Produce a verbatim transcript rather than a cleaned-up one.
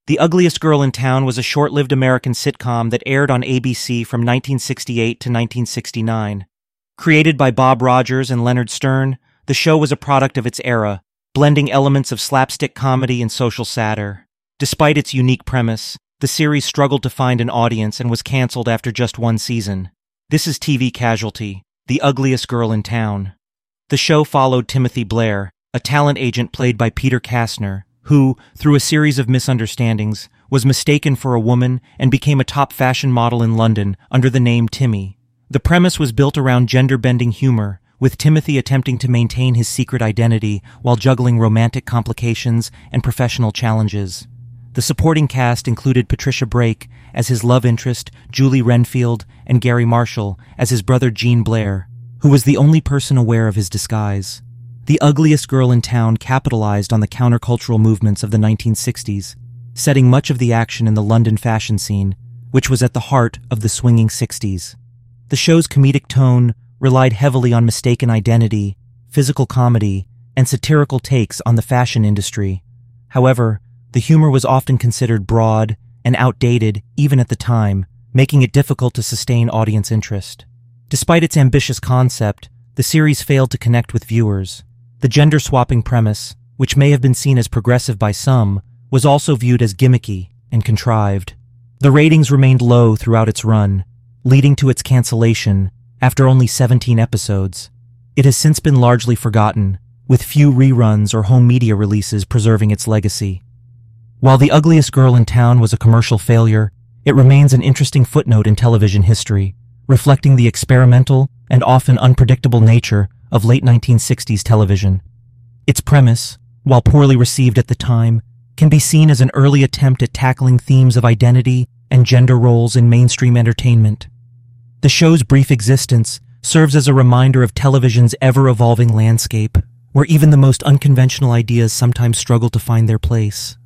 The Ugliest Girl in Town was a short-lived American sitcom that aired on A B C from nineteen sixty-eight to nineteen sixty-nine. Created by Bob Rogers and Leonard Stern, the show was a product of its era, blending elements of slapstick comedy and social satire. Despite its unique premise, the series struggled to find an audience and was canceled after just one season. This is T V Casualty, The Ugliest Girl in Town. The show followed Timothy Blair, a talent agent played by Peter Kastner, who, through a series of misunderstandings, was mistaken for a woman and became a top fashion model in London under the name Timmy. The premise was built around gender-bending humor, with Timothy attempting to maintain his secret identity while juggling romantic complications and professional challenges. The supporting cast included Patricia Brake as his love interest, Julie Renfield, and Gary Marshall as his brother Gene Blair, who was the only person aware of his disguise. The Ugliest Girl in Town capitalized on the countercultural movements of the nineteen sixties, setting much of the action in the London fashion scene, which was at the heart of the swinging sixties. The show's comedic tone relied heavily on mistaken identity, physical comedy, and satirical takes on the fashion industry. However, the humor was often considered broad and outdated even at the time, making it difficult to sustain audience interest. Despite its ambitious concept, the series failed to connect with viewers. The gender-swapping premise, which may have been seen as progressive by some, was also viewed as gimmicky and contrived. The ratings remained low throughout its run, leading to its cancellation after only seventeen episodes. It has since been largely forgotten, with few reruns or home media releases preserving its legacy. While The Ugliest Girl in Town was a commercial failure, it remains an interesting footnote in television history, reflecting the experimental and often unpredictable nature of late nineteen sixties television. Its premise, while poorly received at the time, can be seen as an early attempt at tackling themes of identity and gender roles in mainstream entertainment. The show's brief existence serves as a reminder of television's ever-evolving landscape, where even the most unconventional ideas sometimes struggle to find their place.